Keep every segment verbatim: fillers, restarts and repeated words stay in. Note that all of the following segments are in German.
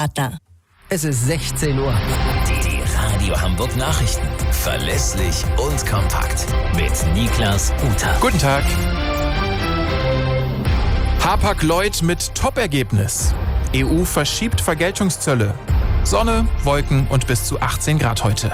Partner. Es ist sechzehn Uhr. Die Radio Hamburg Nachrichten. Verlässlich und kompakt. Mit Niklas Uta. Guten Tag. Hapag-Lloyd mit Top-Ergebnis. E U verschiebt Vergeltungszölle. Sonne, Wolken und bis zu achtzehn Grad heute.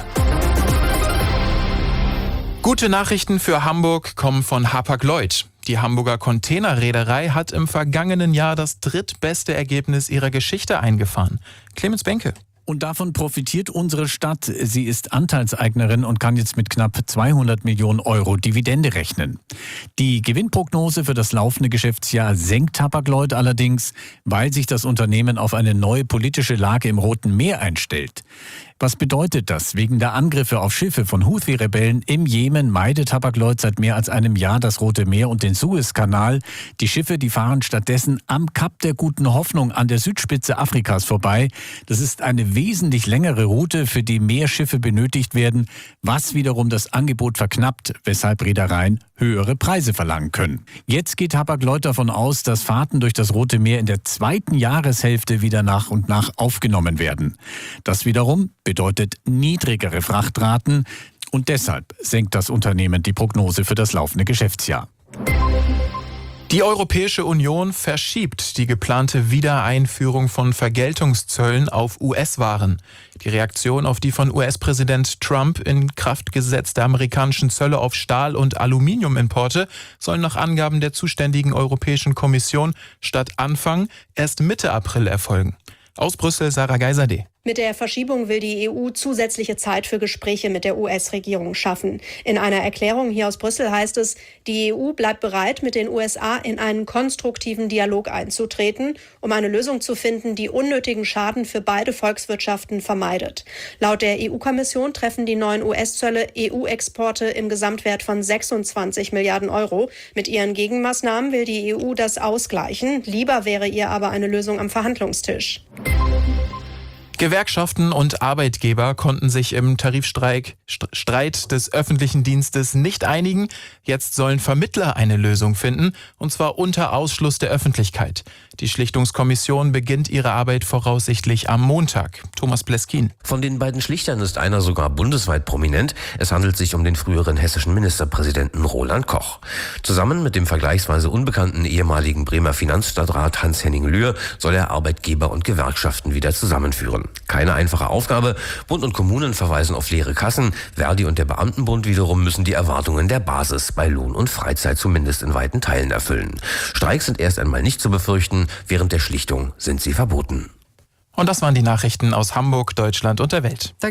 Gute Nachrichten für Hamburg kommen von Hapag-Lloyd. Die Hamburger Containerreederei hat im vergangenen Jahr das drittbeste Ergebnis ihrer Geschichte eingefahren. Clemens Benke. Und davon profitiert unsere Stadt. Sie ist Anteilseignerin und kann jetzt mit knapp zweihundert Millionen Euro Dividende rechnen. Die Gewinnprognose für das laufende Geschäftsjahr senkt Hapag-Lloyd allerdings, weil sich das Unternehmen auf eine neue politische Lage im Roten Meer einstellt. Was bedeutet das? Wegen der Angriffe auf Schiffe von Houthi-Rebellen im Jemen meidet Hapag-Lloyd seit mehr als einem Jahr das Rote Meer und den Suezkanal. Die Schiffe, die fahren stattdessen am Kap der Guten Hoffnung an der Südspitze Afrikas vorbei. Das ist eine wesentlich längere Route, für die mehr Schiffe benötigt werden, was wiederum das Angebot verknappt, weshalb Reedereien höhere Preise verlangen können. Jetzt geht Hapag-Lloyd davon aus, dass Fahrten durch das Rote Meer in der zweiten Jahreshälfte wieder nach und nach aufgenommen werden. Das wiederum bedeutet niedrigere Frachtraten und deshalb senkt das Unternehmen die Prognose für das laufende Geschäftsjahr. Die Europäische Union verschiebt die geplante Wiedereinführung von Vergeltungszöllen auf U S-Waren. Die Reaktion auf die von U S-Präsident Trump in Kraft gesetzte amerikanischen Zölle auf Stahl- und Aluminiumimporte sollen nach Angaben der zuständigen Europäischen Kommission statt Anfang erst Mitte April erfolgen. Aus Brüssel, Sarah Geiserde. Mit der Verschiebung will die E U zusätzliche Zeit für Gespräche mit der U S-Regierung schaffen. In einer Erklärung hier aus Brüssel heißt es, die E U bleibt bereit, mit den U S A in einen konstruktiven Dialog einzutreten, um eine Lösung zu finden, die unnötigen Schaden für beide Volkswirtschaften vermeidet. Laut der E U-Kommission treffen die neuen U S-Zölle E U-Exporte im Gesamtwert von sechsundzwanzig Milliarden Euro. Mit ihren Gegenmaßnahmen will die E U das ausgleichen. Lieber wäre ihr aber eine Lösung am Verhandlungstisch. Gewerkschaften und Arbeitgeber konnten sich im Tarifstreit Streit des öffentlichen Dienstes nicht einigen. Jetzt sollen Vermittler eine Lösung finden, und zwar unter Ausschluss der Öffentlichkeit. Die Schlichtungskommission beginnt ihre Arbeit voraussichtlich am Montag. Thomas Pleskin. Von den beiden Schlichtern ist einer sogar bundesweit prominent. Es handelt sich um den früheren hessischen Ministerpräsidenten Roland Koch. Zusammen mit dem vergleichsweise unbekannten ehemaligen Bremer Finanzstadtrat Hans-Henning Lühr soll er Arbeitgeber und Gewerkschaften wieder zusammenführen. Keine einfache Aufgabe. Bund und Kommunen verweisen auf leere Kassen. Verdi und der Beamtenbund wiederum müssen die Erwartungen der Basis bei Lohn und Freizeit zumindest in weiten Teilen erfüllen. Streiks sind erst einmal nicht zu befürchten. Während der Schlichtung sind sie verboten. Und das waren die Nachrichten aus Hamburg, Deutschland und der Welt.